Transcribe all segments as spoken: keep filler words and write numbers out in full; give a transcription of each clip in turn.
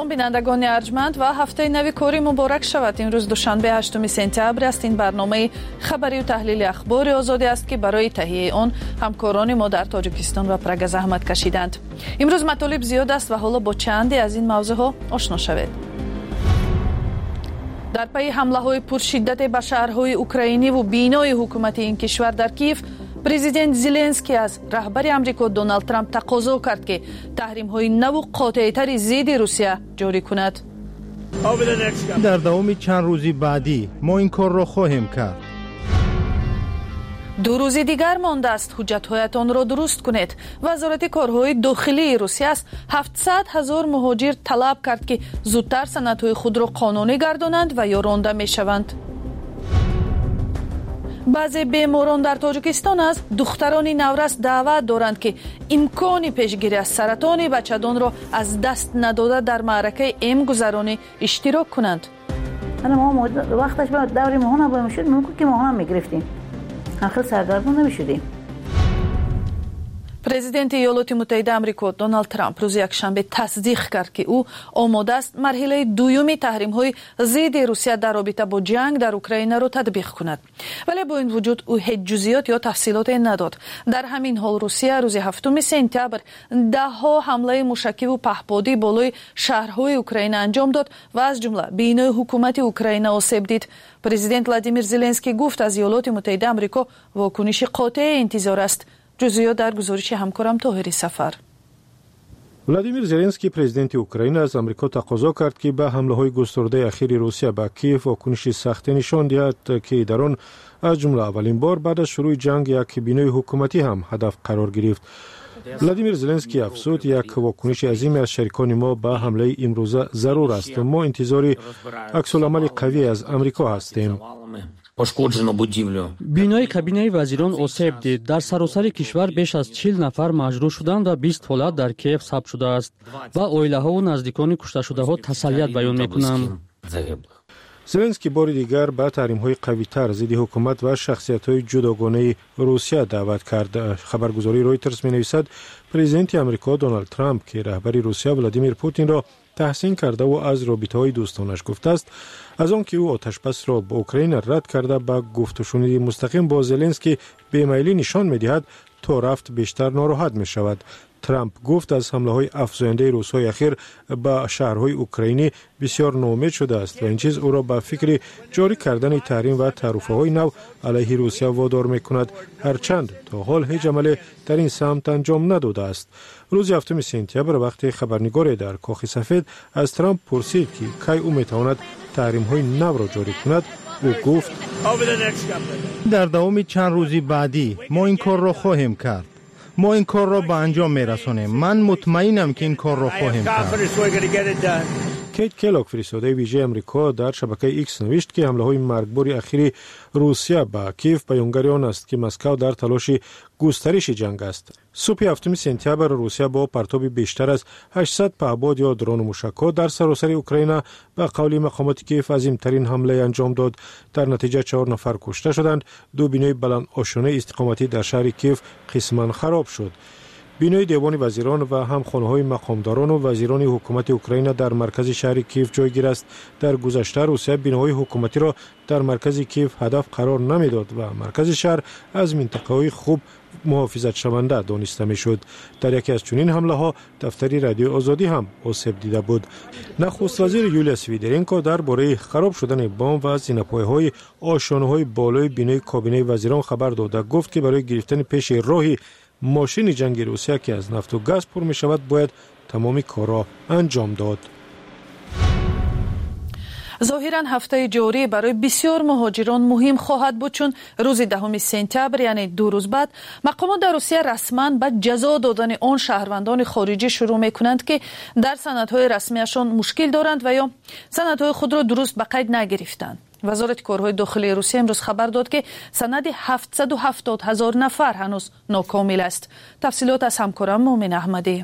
سلام بینندگان ارجمند و هفته نوی کاری مبارک شود. امروز دوشنبه هشتم سپتامبر است. این برنامه خبری و تحلیل اخبار آزادی است که برای تهیه آن همکاران ما در تاجیکستان و پراگ زحمت کشیدند. امروز مطالب زیاد است و حالا با چندی از این موضوع ها آشنا شوید. در پی حمله های پرشدت به شهرهای اوکراینی و بینای حکومت این کشور در کیف، پرزیدنت زلنسکی از رهبر امریکا دونالد ترامپ تقاضا کرد که تحریم های نو و قاطع‌تر ضد روسیه جاری کند. در دوام چند روزی بعدی ما این کار را خواهیم کرد. دو روز دیگر مانده است حجت‌هایتان را درست کنید. وزارت کارهای داخلی روسیه است هفتصد هزار مهاجر طلب کرد که زودتر سندهای خود را قانونی گردانند و یا رانده می‌شوند. بعضی بیماران در تاجیکستان از دختران نورس دعوت دارند که امکان پیشگیری از سرطان بچه‌دان را از دست نداده در معرکه ام گذرانی اشتراک کنند. انا ما وقتش به دوری ماهانه باید شد ممکن که ماهانه میگرفتیم. آخر سرگرم نمیشدیم. پرزیدنت ایالات متحده آمریکا دونالد ترامپ روز یکشنبه تصدیق کرد که او آماده است مرحله دوم تحریم‌های ضد روسیه در رابطه با جنگ در اوکراین را تطبیق کند. ولی با این وجود او هیچ جزئیات یا تفصیلات نداد. در همین حال روسیه روز هفتم سپتامبر ده‌ها حمله موشکی و پهپادی بالای شهرهای اوکراین انجام داد و از جمله بینای حکومت اوکراین آسیب دید. پرزیدنت ولادیمیر زلنسکی گفت از ایالات متحده آمریکا واکنش قاطع انتظار است. جزئیات در گزارش همکارم طاهری سفر. ولادیمیر زلنسکی پرزیدنت اوکراین از آمریکا تقاضا کرد که به حمله‌های گسترده اخیر روسیه به کیف واکنش سخت نشان دهد که در آن از جمله اولین بار بعد از شروع جنگ یک بینای حکومتی هم هدف قرار گرفت. ولادیمیر زلنسکی افزود یک واکنش عظیم از شریکان ما به حمله امروزه ضرور است. ما انتظار عکس‌العمل قوی از آمریکا هستیم. بینای کابینه وزیران آسیب دید. در سراسر کشور بیش از چهل نفر مجروح شدند و بیست حالت در کیف ثبت شده است و عائله ها و نزدیکان کشته شده ها تسلیت بیان میکنند. زلنسکی بار دیگر به تحریم‌های قوی‌تر ضد حکومت و شخصیت‌های جداگانه روسیه دعوت کرد. خبرگزاری رویترز می‌نویسد پرزیدنت آمریکا دونالد ترامپ که رهبر روسیه ولادیمیر پوتین را تحسین کرده و از رابطه‌های دوستانش گفته است، از آنکه او آتشبس را با اوکراین رد کرده به گفت و شنود مستقیم با زلنسکی بی‌میلی نشان می‌دهد تا رفت بیشتر ناراحت می‌شود. ترامپ گفت از حمله‌های افزاینده روس‌های اخیر به شهرهای اوکراینی بسیار ناامید شده است و این چیز او را به فکر جاری کردن تحریم و تعرفه‌های نو علیه روسیه وادار می‌کند، هرچند تا حال هیچ عملی در این سمت انجام نداده است. روز هفتم سپتامبر وقتی خبرنگاری در کاخ سفید از ترامپ پرسید که کی او می‌تواند تحریم‌های نو را جاری کند، او گفت در دوام چند روزی بعدی ما این کار را خواهیم کرد. ما این کار را به انجام میرسانیم. من مطمئنم که این کار را خواهیم کرد. کیت کلاک فرستاده ویژه امریکا در شبکه ایکس نوشت که حمله های مرگبار اخیر روسیه به کیف بیانگر آن است که مسکو در تلاش گسترش جنگ است. صبح هفتم سپتامبر روسیه با پرتاب بیشتر از هشتصد پهپاد یا درون و موشک‌ها در سراسر اوکراین به قول مقامات کیف عظیم‌ترین حمله انجام داد. در نتیجه چهار نفر کشته شدند. دو بینای بلند آشانه استقامتی در شهر کیف قسماً خراب شد. بینای دیوان وزیران و هم خانه‌های مقامداران و وزیران حکومت اوکراین در مرکز شهر کیف جایگیر است. در گذشته روسیه بیناهای حکومتی را در مرکز کیف هدف قرار نمیداد و مرکز شهر از منطقه‌های خوب محافظت شونده دانسته میشد. در یکی از چنین حمله ها دفتر رادیو آزادی هم آسیب دیده بود. نخست وزیر یولیا سویدرینکو درباره خراب شدن بام و زینه‌پایه‌های آشیانه‌های بالای بینای کابینه وزیران خبر داد. گفت که برای گرفتن پیش راهی ماشین جنگی روسیه که از نفت و گاز پر می شود باید تمامی کارها انجام داد. ظاهراً هفته جاری برای بسیار مهاجران مهم خواهد بود، چون روز دهم سپتامبر یعنی دو روز بعد مقامات در روسیه رسما به جزا دادن آن شهروندان خارجی شروع می کنند که در سندهای رسمیشان مشکل دارند و یا سندهای خود را درست به قید نگرفتند. وزارت کارهای داخلی روسیه امروز خبر داد که سند هفتصد و هفتاد هزار نفر هنوز ناکامل است. تفصیلات از همکارم مومن احمدی.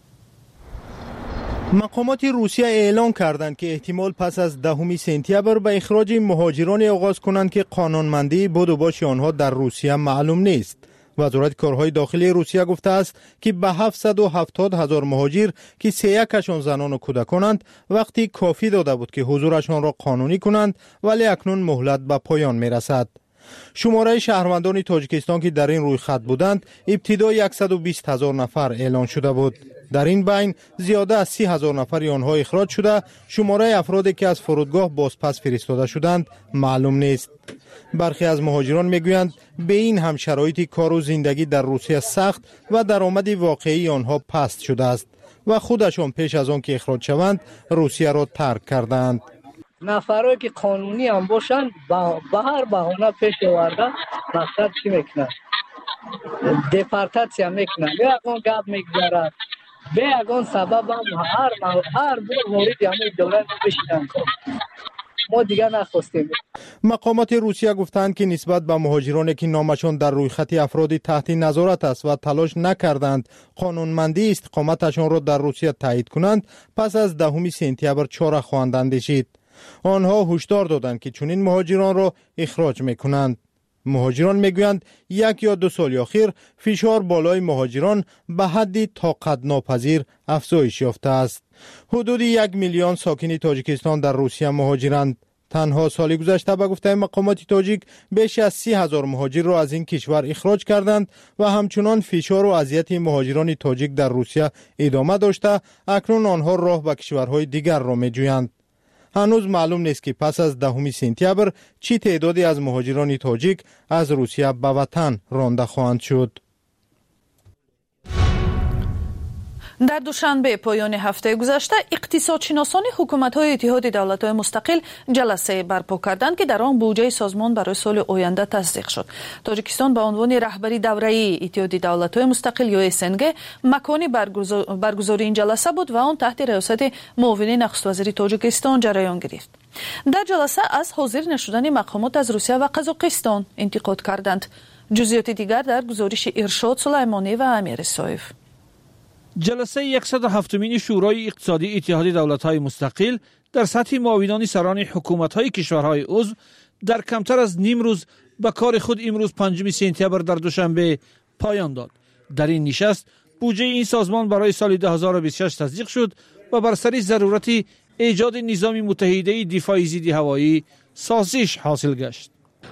مقامات روسیه اعلام کردند که احتمال پس از دهم سپتامبر به اخراج مهاجران آغاز کنند که قانونمندی بود و باش آنها در روسیه معلوم نیست. وزارت کارهای داخلی روسیه گفته است که به هفتصد و هفتاد هزار مهاجر که سه یکشان زنان و کودکانند وقتی کافی داده بود که حضورشان را قانونی کنند، ولی اکنون مهلت به پایان می رسد. شماره شهروندان تاجیکستان که در این روی خط بودند ابتدا صد و بیست هزار نفر اعلان شده بود. در این بین زیاده از سی هزار نفر آنها اخراج شده. شماره افرادی که از فرودگاه بازپس فرستاده شدند معلوم نیست. برخی از مهاجران میگویند به این هم شرایط کار و زندگی در روسیه سخت و درآمد واقعی آنها پست شده است و خودشان پیش از آن که اخراج شوند روسیه را ترک کردند. نفرایی که قانونی هم باشند به هر بهانه پیش آورده مقصد چی میکنند؟ دپارتاسیا میکنند، به یگان گپ میگذارد، به یگان سبب هم هر هر بار وارد همه دولت بشیدن. ما دیگر نخواستیم. مقامات روسیه گفتند که نسبت به مهاجرانی که نامشان در روی خط افراد تحت نظارت است و تلاش نکردند قانونمندی استقامتشان را در روسیه تایید کنند، پس از دهم سپتامبر چهار خواهند اندیشید. آنها هشدار دادند که چنین مهاجران را اخراج میکنند. مهاجران میگویند یک یا دو سال اخیر فشار بالای مهاجران به حدی طاقت ناپذیر افزایش یافته است. حدود یک میلیون ساکن تاجیکستان در روسیه مهاجرند. تنها سال گذشته به گفته مقامات تاجیک بیش از سی هزار مهاجر را از این کشور اخراج کردند و همچنان فشار و اذیت مهاجران تاجیک در روسیه ادامه داشته. اکنون آنها راه به کشورهای دیگر را میجویند. هنوز معلوم نیست که پس از دهم سپتامبر چی تعدادی از مهاجران تاجیک از روسیه به وطن رانده خواهند شد. در دوشنبه پایان هفته گذشته اقتصادشناسان حکومت‌های اتحاد دولت‌های مستقل جلسه برپا کردند که در آن بودجه سازمان برای سال آینده تصدیق شد. تاجیکستان به عنوان رهبری دوره‌ای اتحاد دولت‌های مستقل یا اس ان جی مکانی برگزاری این جلسه بود و آن تحت ریاست معاون نخست وزیر تاجیکستان جریان گرفت. در جلسه از حاضر نشدن مقامات از روسیه و قزاقستان انتقاد کردند. جزئیات دیگر در گزارش ارشاد سلیمانی و امیر سایف. جلسه صد و هفتمین شورای اقتصادی اتحاد دولت‌های مستقل در سطح معاونان سران حکومت‌های کشورهای عضو در کمتر از نیم روز به کار خود امروز پنجم سپتامبر در دوشنبه پایان داد. در این نشست بودجه این سازمان برای سال دو هزار و بیست و شش تصدیق شد و بر سر ضرورت ایجاد نظام متحده دفاعی ضد هوایی سازش حاصل گشت.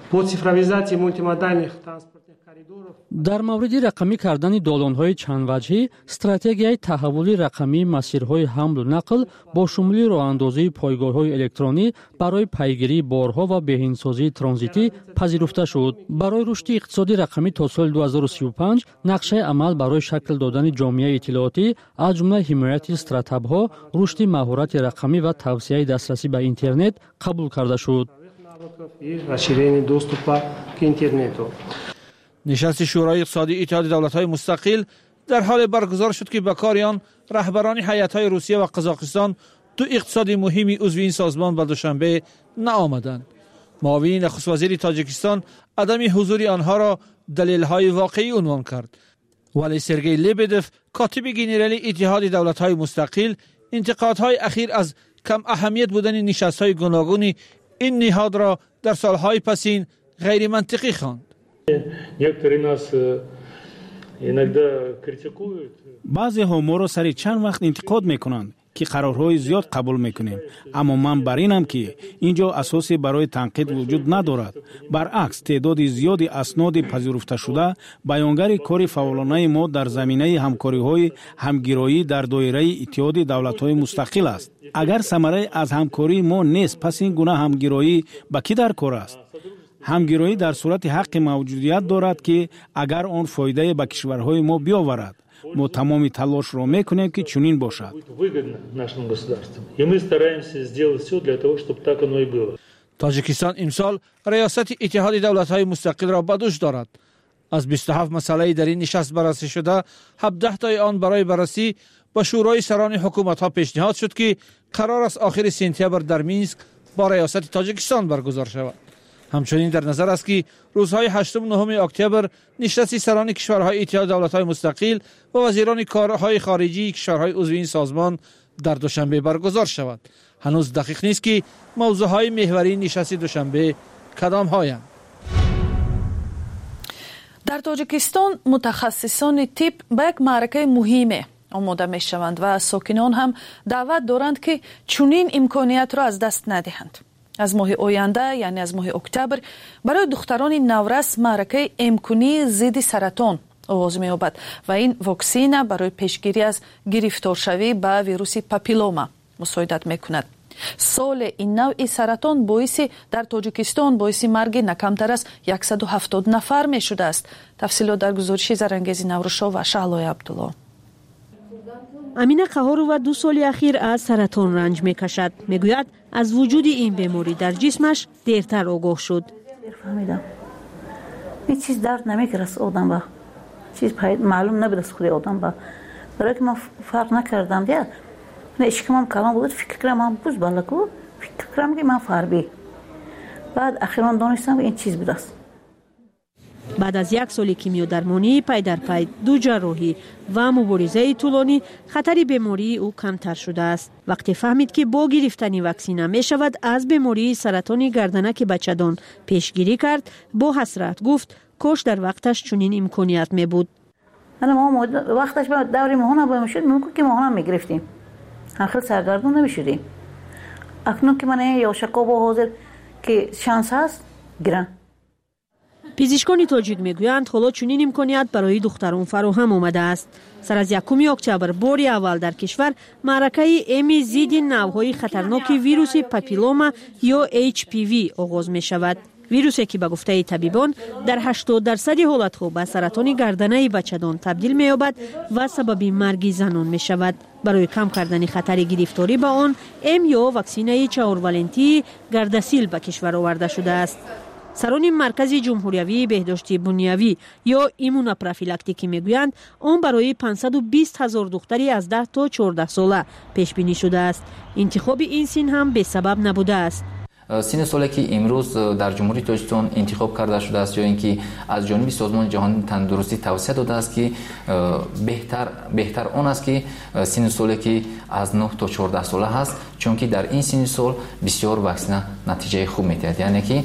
در مورد رقمی کردن دالان‌های چند وجهی، استراتژی تحول رقمی مسیرهای حمل و نقل با شمول راه‌اندازی پایگاه‌های الکترونی برای پیگیری بارها و بهینه‌سازی ترانزیتی پذیرفته شد. برای رشد اقتصادی رقمی تا سال دو هزار و سی و پنج نقشه عمل برای شکل دادن جامعه اطلاعاتی از جمله حمایت استارتاپ‌ها، رشد مهارت رقمی و توسعه دسترسی به اینترنت قبول کرده شد. نشست شورای اقتصادی اتحاد دولت‌های مستقل در حال برگزار شد که به کار آن رهبران هیئت‌های روسیه و قزاقستان دو اقتصاد مهم عضو این سازمان به دوشنبه نآمدند. معاون نخست وزیر تاجیکستان عدم حضور آنها را دلیل‌های واقعی عنوان کرد. ولی سرگئی لبدف کاتب ژنرال اتحاد دولت‌های مستقل انتقادهای اخیر از کم اهمیت بودن نشست‌های گوناگون این نهاد را در سال‌های پسین غیر منطقی خواند. بعضی ها ما را سر چند وقت انتقاد میکنند که قرارهای زیاد قبول میکنیم، اما من بر اینم که اینجا اساسی برای تنقید وجود ندارد. برعکس تعداد زیادی اسناد پذیرفته شده بیانگر کار فعالانه ما در زمینه همکاری‌های همگرایی در دایره اتحاد دولت‌های مستقل است. اگر ثمره از همکاری ما نیست، پس این گونه همگرایی به کی در کار است؟ همگرایی در صورت حق موجودیت دارد که اگر آن فایده به کشورهای ما بیاورد، ما تمام تلاش را میکنیم که چنین باشد. تاجیکستان امسال ریاست اتحاد دولت‌های مستقل را به دوش دارد. از بیست و هفت مسئله در این نشست بررسی شده، هفده تای آن برای بررسی به شورای سران حکومت‌ها پیشنهاد شد که قرار است آخر سپتامبر در مینسک با ریاست تاجیکستان برگزار شود. همچنین در نظر است که روزهای هشتم و نهم اکتبر نشست سران کشورهای اتحاد دولت‌های مستقل و وزیران کارهای خارجی کشورهای عضو این سازمان در دوشنبه برگزار شود. هنوز دقیق نیست که موضوعهای محوری نشست دوشنبه کدام هایند. در تاجیکستان متخصصان طب به یک معرکه مهمه آماده می شوند و ساکنان هم دعوت دارند که چنین امکانیت را از دست ندهند. از ماه آینده یعنی از ماه اکتبر برای دختران نورس معرکه امکانی ضد سرطان آغاز می یابد و این واکسین برای پیشگیری از گرفتارشوی به ویروس پاپیلوما مساعدت می کند. سال این نوع سرطان باعث در تاجیکستان باعث مرگ نکمتر از صد و هفتاد نفر می شده است. تفصیلات در گزارش زرانگیز نوروشا و شهلای عبدالله. امینه قهارو و دو سال اخیر از سرطان رنج می کشد. می گوید از وجود این بیماری در جسمش دیرتر آگاه شد. فهمیدم این چیز درد نمی کرد آدم با چیز معلوم نبود از خود آدم با برای که من فرق نکردم دیگه نه اشکمم کلام بود فکر کردم من بوز بالا کو فکر کردم که من فاربی بعد اخیراً دانستم این چیز بود است. بعد از یک سال کیمیو درمانی پای در پای دو جراحی و مبارزه طولانی خطر بیماری او کمتر شده است. وقتی فهمید که با گرفتن واکسن می شود از بیماری سرطان گردنک بچه‌دان پیشگیری کرد با حسرت گفت کاش در وقتش چنین امکانیت می بود. انا ما وقتش با دوری ماهانه با میشد ممکن که ماهانه میگرفتیم آخر سرگردون نمیشدیم. اکنون که من یاشقا با حاضر که شانس هست گران. پزشکان تاجیک میگویند حالا چنین امکانیت برای دختران فراهم آمده است. سر از یکم اکتبر باری اول در کشور معرکه امی ضد نوع‌های خطرناک ویروس پاپیلوما یا اچ پی وی آغاز می شود. ویروسی که به گفته طبیبان در هشتاد درصد حالت‌ها به سرطان گردنه بچه‌دان تبدیل می‌یابد و سبب مرگ زنان می‌شود. برای کم کردن خطر گرفتاری به آن ام یا واکسینه چهارولنتی گردسیل به کشور آورده شده است. سران مرکز جمهوریوی بهداشت بنیوی یا ایمونوپروفیلاکتیکی میگویند آن برای پانصد و بیست هزار دختری از ده تا چهارده ساله پیش بینی شده است. انتخاب این سن هم به سبب نبوده است. سن سالی که امروز در جمهوری تاجیکستان انتخاب کرده شده است یا اینکه از جانب سازمان جهانی تندرستی توصیه داده است که بهتر بهتر آن است که سن سالی که از نه تا چهارده ساله هست، چون که در این سن سال بسیار واکسن نتیجه خوب می‌دهد، یعنی که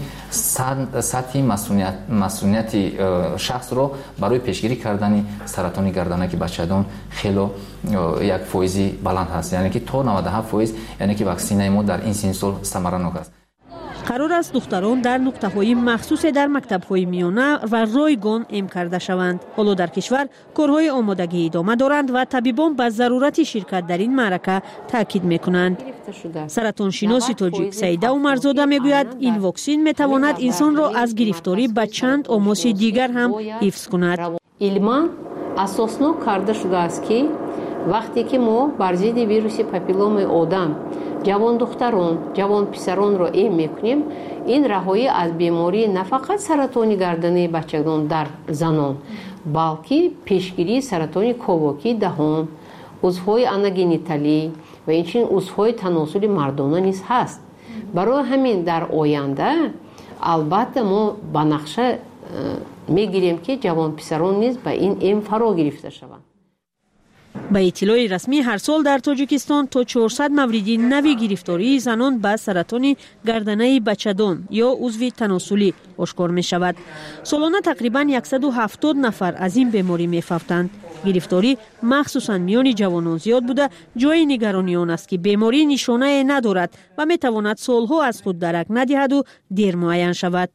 سطح مسئولیت مسئولیت شخص را برای پیشگیری کردن سرطان گردنک بچه‌دان خیلی یک فایزی بلند هست، یعنی که تا نود و هفت درصد یعنی که واکسینه ما در این سن سال ثمرانک است. قرار است دختران در نقطه‌های مخصوص در مکتب‌های میانه و رایگان ام کرده شوند. حالا در کشور کارهای آمادگی ادامه دارند و طبیبان به ضرورت شرکت در این معرکه تاکید می‌کنند. سرطان شناس تاجیک سیده عمرزاده میگوید این واکسن میتواند انسان را از گرفتاری به چند آماس دیگر هم حفظ کند. علما اساسنок карда шудааст ки вақте ки мо бар зидди вируси папиломаи одам ҷавон духтарон ҷавон писаронро эм мекунем ин раҳоӣ аз бемории на фақат саратони гарданаи бачагон дар занон балки пешгирии саратони ковоки даҳон узвҳои аногениталӣ ва инчунин узвҳои таносули мардона низ ҳаст. барои ҳамин дар оянда албатта мо ба нақша мегирем ки ҷавон писарон низ ба ин эм фаро гирифта шаванд. با اطلاع رسمی هر سال در تاجیکستان تا چهارصد مورد نوی گرفتاری زنان به سرطان گردنه بچه‌دان یا عضو تناسلی آشکار می شود. سالانه تقریبا صد و هفتاد نفر از این بیماری می فوتند. گرفتاری مخصوصا میان جوانان زیاد بوده جای نگرانی آن است که بیماری نشانه ندارد و می تواند سالها از خود درک ندهد و دیر معین شود.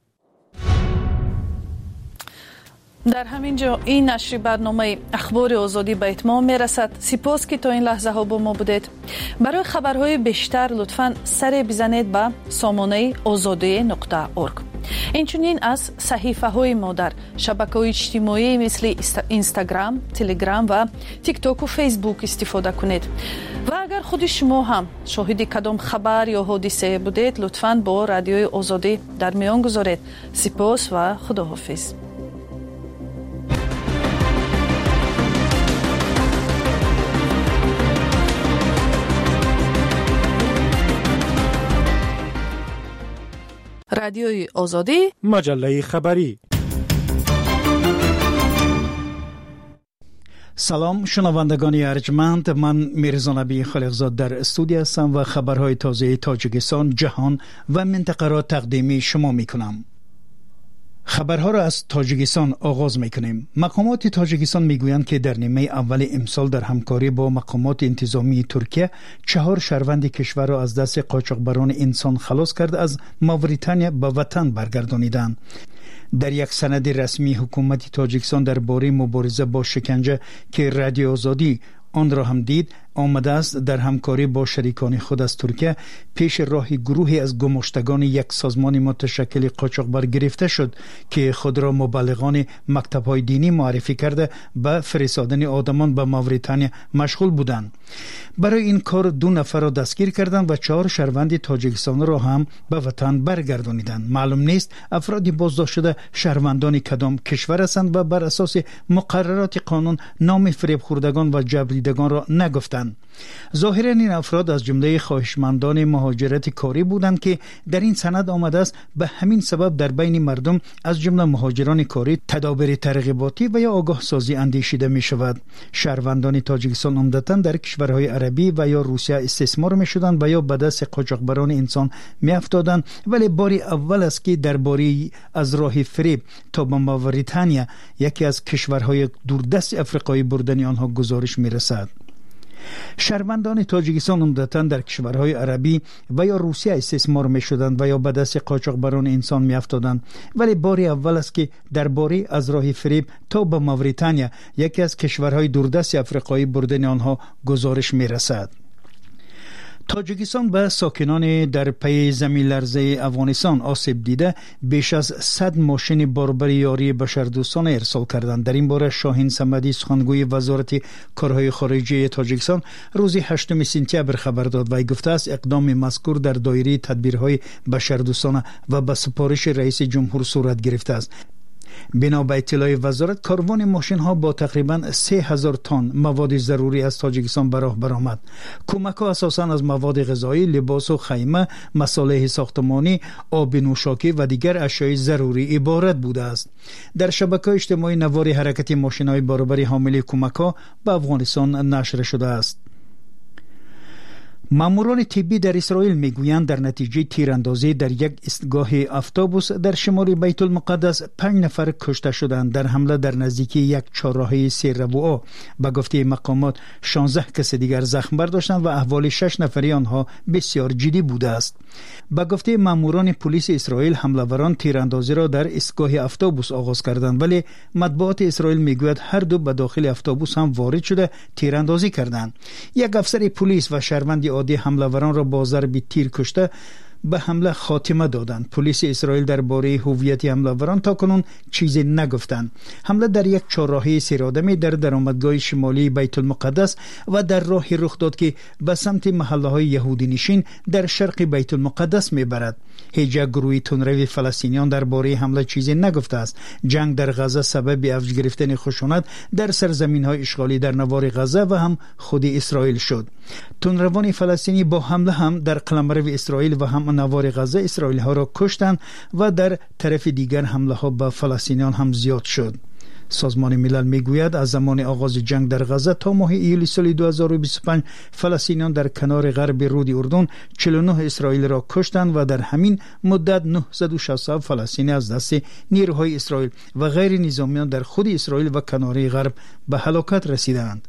در همین جا این نشر برنامه اخبار آزادی به اتمام می رسد. سپاس که تا این لحظه ها با ما بودید. برای خبرهای بیشتر لطفاً سر بزنید به سامانه آزادی نقطه اورگ. اینچنین از صحیفه های ما در شبکه های اجتماعی مثل اینستاگرام، تلگرام و تیک تاک و فیسبوک استفاده کنید. و اگر خود شما هم شاهد کدام خبر یا حادثه بودید لطفاً با رادیوی آزادی در میان گذارید. سپاس و خداحافظ. رادیوی آزادی مجله خبری. سلام شنوندگان ارجمند، من میرزا نبی خالقزاد در استودیو هستم و خبرهای تازه تاجیکستان، جهان و منطقه را تقدیم شما میکنم. خبرها را از تاجیکستان آغاز میکنیم. مقامات تاجیکستان میگویند که در نیمه اول امسال در همکاری با مقامات انتظامی ترکیه چهار شهروند کشور را از دست قاچاقبران انسان خلاص کرده از ماوریتانیا به وطن برگردانیدند. در یک سند رسمی حکومت تاجیکستان درباره مبارزه با شکنجه که رادیو آزادی آن را هم دید آمده است در همکاری با شریکان خود از ترکیه پیش راه گروهی از گمشتگان یک سازمان متشکل قاچاقبر گرفته شد که خود را مبلغان مکتب‌های دینی معرفی کرده به فرستادن آدمان به ماوریتانیا مشغول بودند. برای این کار دو نفر را دستگیر کردند و چهار شهروند تاجیکستان را هم به وطن برگردانیدند. معلوم نیست افرادی بازداشت شده شهروندان کدام کشور هستند و بر اساس مقررات قانون نام فریب خوردگان و جبریدگان را نگفتند. ظاهرا این افراد از جمله خواهشمندان مهاجرت کاری بودند که در این سند آمده است به همین سبب در بین مردم از جمله مهاجران کاری تدابیر ترغیباتی و یا آگاه سازی اندیشیده می شود. شهروندان تاجیکستان عمدتاً در کشورهای عربی و یا روسیه استثمار می شدند و یا به دست قاچاقبران انسان می افتادند، ولی باری اول است که درباره از راه فریب تا به ماوریتانیا یکی از کشورهای دوردست افریقایی بردن آنها گزارش می رسد. شهروندان تاجیکستان عمدتاً در کشورهای عربی و یا روسیه استثمار می شدند و یا به دست قاچاقبران انسان می افتادند، ولی باری اول است که درباره از راه فریب تا به ماوریتانیا یکی از کشورهای دوردست افریقایی بردن آنها گزارش می رسد. تاجیکستان به ساکنان در پی زمین لرزه افغانستان آسیب دیده بیش از صد ماشین باربر یاری بشردوستانه ارسال کردند. در این باره شاهین صمدی سخنگوی وزارت کارهای خارجه تاجیکستان روز هشتم سپتامبر خبر داد و گفته است اقدام مذکور در دایره تدبیرهای بشردوستانه و به سفارش رئیس جمهور صورت گرفته است. بنا به اطلاع وزارت کاروان ماشین ها با تقریبا سه هزار تن مواد ضروری از تاجیکستان به راه برآمد. کمک ها اساساً از مواد غذایی، لباس و خیمه، مصالح ساختمانی، آب نوشاکی و دیگر اشیاء ضروری عبارت بوده است. در شبکه‌های اجتماعی نوار حرکت ماشین های باربری حامل کمک ها به افغانستان نشر شده است. ماموران طبی در اسرائیل میگویند در نتیجه تیراندازی در یک ایستگاه اتوبوس در شمال بیت المقدس پنج نفر کشته شدند. در حمله در نزدیکی یک چهارراهه سه ربوعه به گفته مقامات شانزده کس دیگر زخم برداشتند و احوال شش نفری آنها بسیار جدی بوده است. به گفته ماموران پلیس اسرائیل حمله‌وران تیراندازی را در ایستگاه اتوبوس آغاز کردند، ولی مطبوعات اسرائیل میگوید هر دو به داخل اتوبوس هم وارد شده تیراندازی کردند. یک افسر پلیس و شهروند عادی حمله‌وران را با ضرب تیر کشته به حمله خاتمه دادند. پلیس اسرائیل درباره هویت حمله‌وران تاکنون چیزی نگفتند. حمله در یک چهارراهه سیرآدمی در درآمدگاه شمالی بیت المقدس و در راهی رخ داد که به سمت محله‌های یهودی نشین در شرق بیت المقدس میبرد. هیچ گروه تندروی فلسطینیان درباره حمله چیزی نگفته است. جنگ در غزه سبب اوج گرفتن خشونت در سرزمین‌های اشغالی در نوار غزه و هم خود اسرائیل شد. تندروان فلسطینی با حمله هم در قلمرو اسرائیل و هم نوار غزه اسرائیلی ها را کشتند و در طرف دیگر حمله ها به فلسطینیان هم زیاد شد. سازمان ملل میگوید از زمان آغاز جنگ در غزه تا ماه ایول سال دو هزار و بیست و پنج فلسطینیان در کنار غرب رود اردن چهل و نه اسرائیلی را کشتند و در همین مدت نهصد و شصت و هفت فلسطینی از دست نیروهای اسرائیل و غیر نظامیان در خود اسرائیل و کناره غرب به هلاکت رسیدند.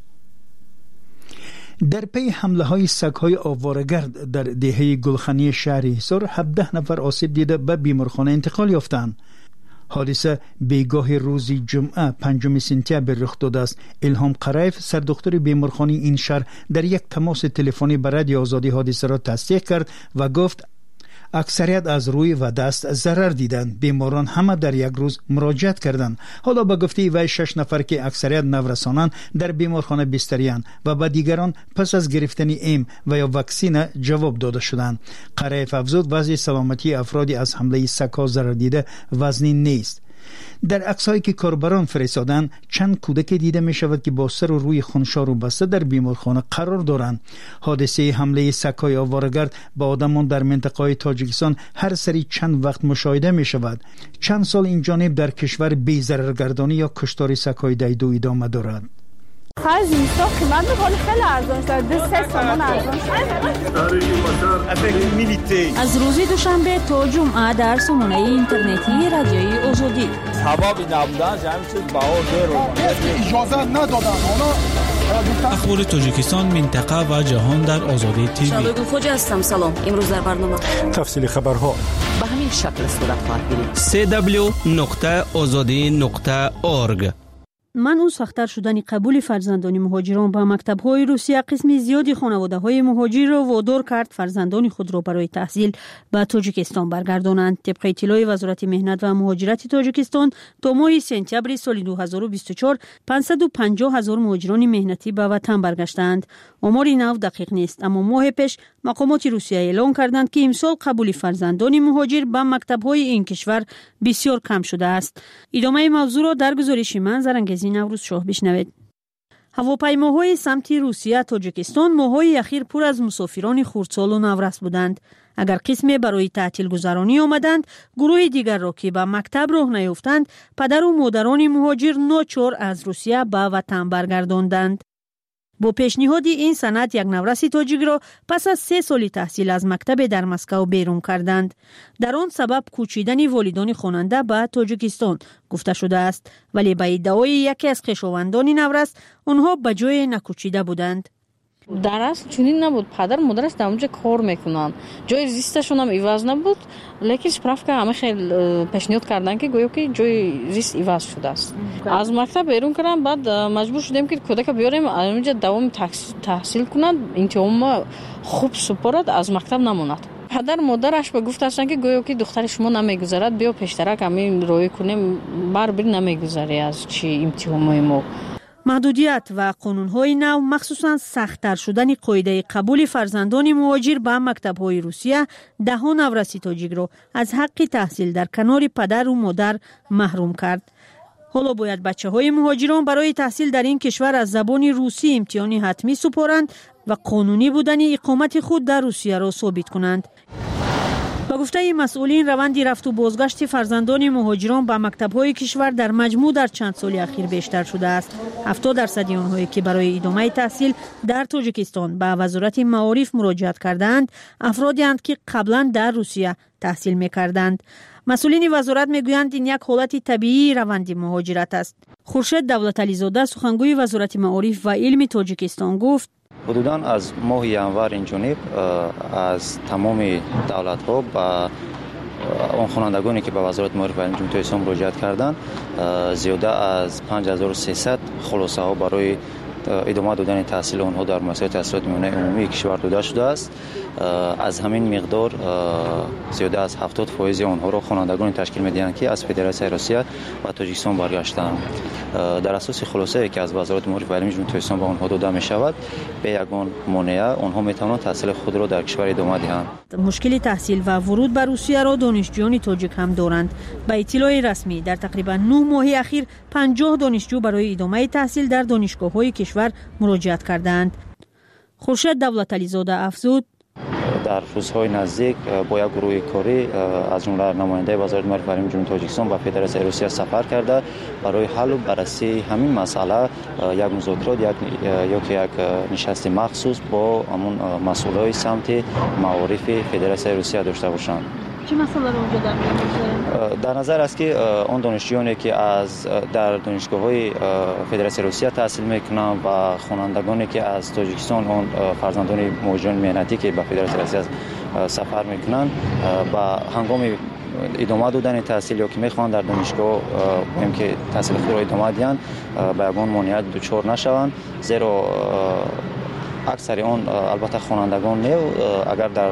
در پی حمله های سگ های آواره‌گرد در دهه گلخانی شهر حصار هفده نفر آسیب دیده به بیمارخانه انتقال یافتند. حادثه بیگاه روز جمعه پنجم سپتامبر رخ داده است. الهام قریف سردختر بیمارخانه این شهر در یک تماس تلفنی به رادیو آزادی حادثه را تصدیق کرد و گفت اکثریت از روی و دست ضرر دیدند. بیماران همه در یک روز مراجعت کردند. حالا به گفته وی شش نفر که اکثریت نورسانان در بیمارخانه بستریان و به دیگران پس از گرفتن ایم و یا واکسین جواب داده شدند. قریف افزود وضع سلامتی افرادی از حمله سگ‌ها ضرر دیده وزنی نیست. در عکس‌هایی که کاربران فرستادند چند کودک دیده می شود که با سر و روی خونشار و بسته در بیمارخانه قرار دارند. حادثه حمله سگ‌های آواره‌گرد به آدمان در منطقه تاجیکستان هر سری چند وقت مشاهده می شود. چند سال این جانب در کشور بی‌ضررگردانی یا کشتار سگ‌های دیدو ادامه دارد. خرج زمستان قیمت میکنه خیلی ارزان شد دو سه تومن ارزان شد. از روز دوشنبه تا جمعه در سامانه اینترنتی رادیوی آزادی سبب نبودن همین چیز بهار درو اجازه ندادن اونا. اخبار تاجیکستان، منطقه و جهان در آزادی تیوی. شادو خوج هستم. سلام. امروز در برنامه تفصیل خبرها به همین شکل صورت خواهد گرفت. سه دبلیو نقطه آزادی نقطه اورگ. منع سخت‌تر شدن قبول فرزندان مهاجران به مکتب‌های روسیه قسم زیادی خانواده‌های مهاجر را وادار کرد فرزندان خود را برای تحصیل به تاجیکستان برگردانند. طبق اطلاع وزارت مهنت و مهاجرت تاجیکستان تا ماه سپتامبر سال دو هزار و بیست و چهار پانصد و پنجاه هزار مهاجران مهنتی به وطن برگشتند. آمار نو دقیق نیست، اما ماه پیش مقامات روسیه اعلام کردند که امسال قبول فرزندان مهاجر به مکتب‌های این کشور بسیار کم شده است. ادامه موضوع را در گزارش من زرنگزی نوروز شاه بشنوید. هواپیماهای سمت روسیه تاجیکستان ماه‌های اخیر پر از مسافران خردسال و نورس بودند. اگر قسمی برای تعطیل گذرانی آمدند، گروه دیگر را که به مکتب راه نیافتند، پدر و مادران مهاجر ناچار از روسیه به وطن برگرداندند. با پیشنهاد این سند یک نورس تاجیک را پس از سه سال تحصیل از مکتب در مسکو بیرون کردند. در آن سبب کوچیدن والدان خواننده به تاجیکستان گفته شده است، ولی به ادعای یکی از خویشاوندان نورس آنها به جای نکوچیده بودند. در اصل چنین نبود. پدر مادرش در اونجا کار میکنن، جای زیستشون هم عوض نبود، لیکن سپرافکا همه خیلی پیشنهاد کردن که گویا که جای زیست عوض شده است. از مکتب بیرون کردن، بعد مجبور شدیم که کودک بیاریم اونجا دوام تحصیل کنند، امتحان خوب سپارد، از مکتب نماند. پدر مادرش به گفت هستن که گویا که دختر شما نمیگذرد، بیا پیشترک همین روی کنیم، بر بر نمیگذری از چی امتحان ما. محدودیت و قانون‌های نو، مخصوصاً سخت‌تر شدن قاعده قبول فرزندان مهاجر به مکتب‌های روسیه، دهان نورسی تاجیک را از حق تحصیل در کنار پدر و مادر محروم کرد. حالا باید بچه‌های مهاجران برای تحصیل در این کشور از زبان روسی امتحانی حتمی سپارند و قانونی بودن اقامت خود در روسیه را ثابت کنند. با گفته مسئولین، روند رفت و بازگشت فرزندان مهاجران به مکتب‌های کشور در مجموع در چند سال اخیر بیشتر شده است. هفتاد درصد آنهایی که برای ادامه تحصیل در تاجیکستان به وزارت معارف مراجعت کردند، افرادی اند که قبلا در روسیه تحصیل می‌کردند. مسئولین وزارت میگویند این یک حالت طبیعی روند مهاجرت است. خورشید دولتعلی زاده، سخنگوی وزارت معارف و علم تاجیکستان، گفت حدوداً از ماه ینور این جانب از تمام دولت‌ها با اون خوانندگانی که به وزارت معارف و علم تاجیکستان مراجعت کردند، زیاده از پنج هزار و سیصد خلاصه ها برای ادامه دادن تحصیل آنها در مؤسسات تحصیلات میانه عمومی کشور داده شده است. از همین مقدار زیاده از هفتاد فایز آنها را خوانندگان تشکیل می‌دهند که از فدراسیون روسیه و تاجیکستان برگشتند. در اساس خلاصه‌ای که از وزارت معارف و علم تاجیکستان به آنها داده می‌شود، به یگان مانع آنها می‌توانند تحصیل خود را در کشور ادامه دهند. مشکل تحصیل و ورود به روسیه را دانشجویان تاجیک هم دارند. به اطلاع رسمی در تقریبا نه ماه اخیر پنجاه دانشجو برای ادامه تحصیل در دانشگاه‌های کشور مراجعت کردند. خورشید دولتعلی زاده افزود در روزهای نزدیک با یک گروه کاری از جمله نماینده وزارت معارف و علم جمهوری تاجیکستان به فدراسیون روسیه سفر کرده برای حل و بررسی همین مسئله یک مذاکرات یک یا که یک نشست مخصوص با همون مسئولای سمت معارف فدراسیون روسیه داشته باشند. چه مسئله را اونجا در میاد؟ در نظر است که آن دانشجویانی که از در دانشگاه‌های فدراسیون روسیه تحصیل می‌کنند و خوانندگانی که از تاجیکستان آن فرزندان مهاجران مهنتی که به فدراسیون روسیه سفر می‌کنند با هنگام ادامه دادن تحصیل یا که می‌خواهند در دانشگاه هم که تحصیل خود را ادامه دهند به یگان مانعیت دچار نشوند، زیرا اکثر آن البته خوانندگان نه، اگر در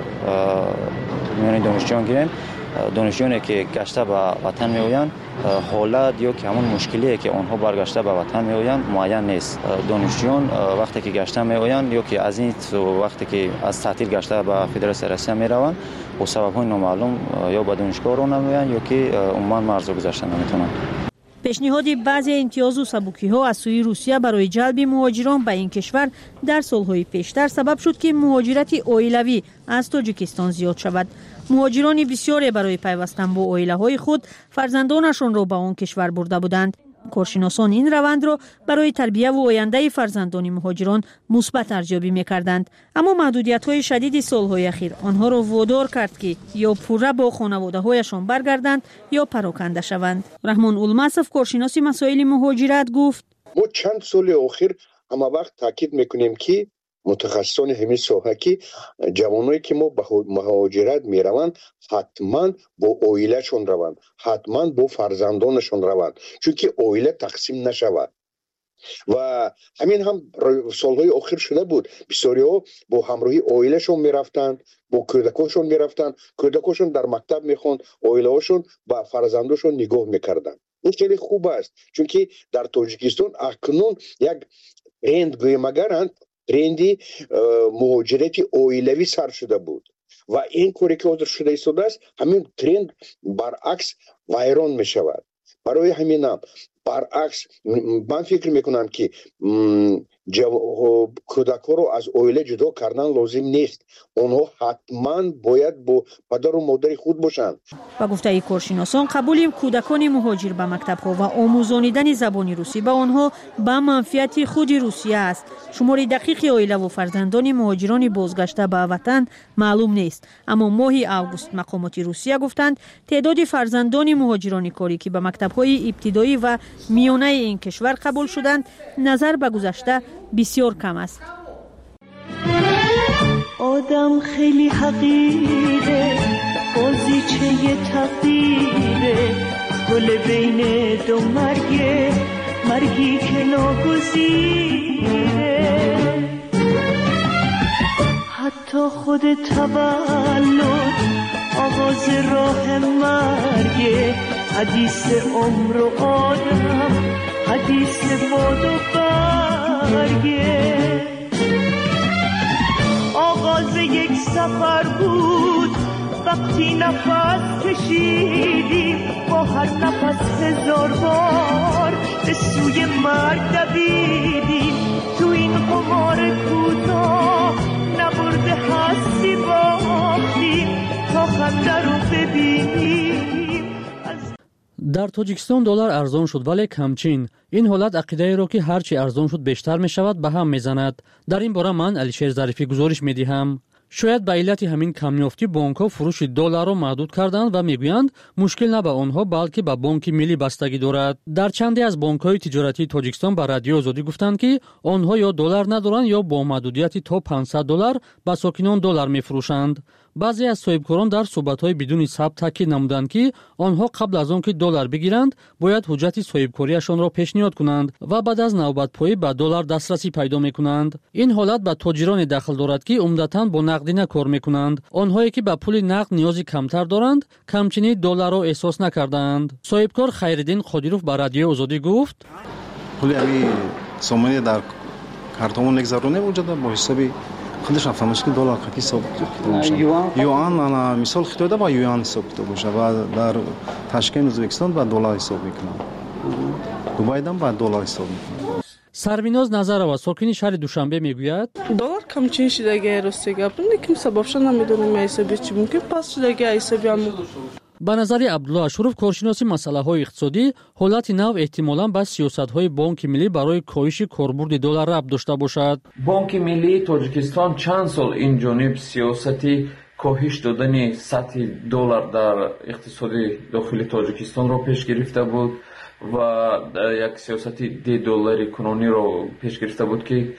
میان دانشجویان گیرن دانشجویانی که گشته به وطن میآیند حالت یا که همون مشکلی که آنها برگشته به وطن میآیند معین نیست. دانشجویان وقتی که گشته میآیند یا که از این وقتی که از تعطیل گشته به فدراسیون روسیه میروند با سبب‌های نامعلوم یا به دانشگاه رو نمیآیند یا که عموما مرز گذشته نمیتونند. پیشنهاد بعضی امتیاز و سبوکی‌ها از سوی روسیه برای جلب مهاجران به این کشور در سالهای پیشتر سبب شد که مهاجرت عائلوی از تاجیکستان زیاد شود. مهاجران بسیاری برای پیوستن با عائله‌های خود فرزندانشان را به آن کشور برده بودند. کارشناسان این روند را برای تربیت و آینده فرزندان مهاجران مثبت ارزیابی می‌کردند، اما محدودیت‌های شدید سال‌های اخیر آنها را وادار کرد که یا پوره با خانواده‌هایشان برگردند یا پراکنده شوند. رحمان المصف کارشناس مسائل مهاجرت گفت: ما چند سال اخیر همه وقت تاکید می‌کنیم که متخصصان همین ساحه که جوانایی که ما به مهاجرت میروند حتما با عائلهشون روند، حتما با فرزندانشون روند، چون که عائله تقسیم نشود. و همین هم سالهای اخیر شده بود، بسیاری ها با همراهی عائلهشون میرفتند، با کودکاشون میرفتند، کودکاشون در مکتب میخوند، عائله هاشون با فرزنداشون نگاه میکردند. این خیلی خوب است، چون که در تاجیکستان اکنون یک ترند گویمگرند ترندی مهاجرت عائلوی سر شده بود و این کاری که حاضر شده ایستاده است همین ترند برعکس ویران می شود. برای همین هم برعکس من فکر میکنم که کودک ها رو از عائله جدا کردن لازم نیست، آنها حتما باید با پدر و مادر خود باشند. با گفته کارشناسان قبول کودکان مهاجر به مکتب ها و آموزانیدن زبان روسی به آنها به منفعت خود روسیه است. شمار دقیق عائله و فرزندان مهاجران بازگشته به وطن معلوم نیست، اما ماه اوگوست مقامات روسیه گفتند تعداد فرزندان مهاجران کاری که به مکتب های ابتدایی و میانه این کشور قبول شدند نظر به گذشته بسیار کم است. آدم خیلی حقیره، بازیچه تقدیره، گل بین دو مرگه، مرگی که ناگزیره. حتی خود تولد آغاز راه مرگه، حدیث عمر و آدم، حدیث باد و برگه. آغاز یک سفر بود وقتی نفس کشیدیم، با هر نفس هزار بار به سوی مرگ دویدیم. تو این قمار کوتاه نبرده هستی باختیم تا خنده رو ببینیم. در تاجیکستان دلار ارزان شد ولی کمچین. این حالت عقیده را که هرچی ارزان شد بیشتر می شود به هم می زند. در این باره من علیشیر ظریفی گزارش می دهم. شاید به علت همین کمیافتی بانک ها فروش دلار را محدود کردند و میگویند مشکل نه به آنها بلکه به بانک ملی بستگی دارد. در چندی از بانک های تجارتی تاجیکستان به رادیو آزادی گفتند که آنها یا دلار ندارند یا با محدودیت تا پانصد دلار به ساکنان دلار میفروشند. بعضی از صاحبکاران در صحبت‌های بدون ثبت تاکید نمودند که آنها قبل از آن که دلار بگیرند باید حجت صاحبکاریشان را پیشنهاد کنند و بعد از نوبت پایی به دلار دسترسی پیدا می‌کنند. این حالت به تاجران دخل دارد که عمدتاً با نقدینه کار می‌کنند. آنهایی که به پول نقد نیازی کمتر دارند کمچینی دلار را احساس نکردند. صاحبکار خیرالدین قادیروف به رادیو آزادی گفت: پول امی سومنی در کارتمون نگذرونه وجود با حسابی خودش افهمش که دلار خاکی حساب کرده باشه. یوان انا مثال خطوده با یوان حساب کرده باشه و در تاشکند ازبکستان با دلار حساب میکنن. دبی هم با دلار حساب میکنن. سرویناز نظرова ساکنی شهر دوشنبه میگوید دلار کمچین شدگی راستی گفتم نکیم سببش نمیدونم حسابی چی ممکن پس شدگی حسابی هم. به نظر عبدالله اشرف کارشناس مسائل اقتصادی حالت نو احتمالاً به سیاست‌های بانک ملی برای کاهش کاربرد دلار ربط داشته باشد. بانک ملی تاجیکستان چند سال این جانب سیاستی کاهش دادن سطح دلار در اقتصاد داخلی تاجیکستان را پیش گرفته بود و یک سیاست دی دلاری کنونی رو پیش گرفته بود که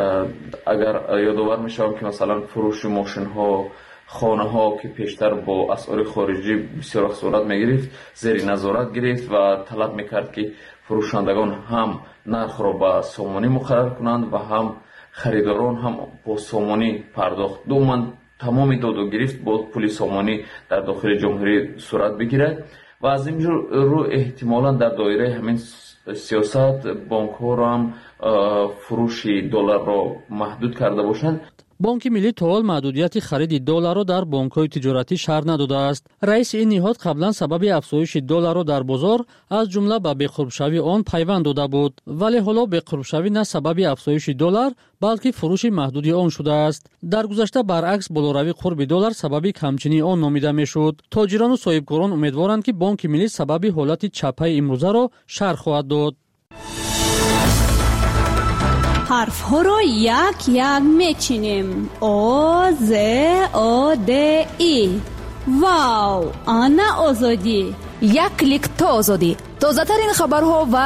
اگر یادآور میشم که مثلا فروش ماشین ها، خانه ها که پیشتر با اسعار خارجی بسیار صورت میگرفت زیر نظارت گرفت و طلب میکرد که فروشندگان هم نرخ را با سامانی مقرر کنند و هم خریداران هم با سامانی پرداخت. دومن تمام داد و گرفت با پول سامانی در داخل جمهوری صورت بگیرد و از این رو احتمالاً در دایره همین سیاست بانک ها را هم فروش دلار را محدود کرده باشند. بانک ملی تا حال محدودیت خرید دلار را در بانک‌های تجارتی شرح نداده است. رئیس این نهاد قبلا سبب افزایش دلار را در بازار از جمله به بی‌قرب‌شوی آن پیوند داده بود، ولی حالا بی‌قرب‌شوی نه سبب افزایش دلار بلکه فروش محدود آن شده است. در گذشته برعکس بالاروی قرب دلار سبب کمچینی آن نامیده میشد. تاجران و صاحبکاران امیدوارند که بانک ملی سبب حالت چپه امروزه را شرح خواهد داد. حرف ها را یک یک میچینیم. آ ز آ د ای. واو، آنا آزادی. یک کلیک تا آزادی. تازه ترین خبرها و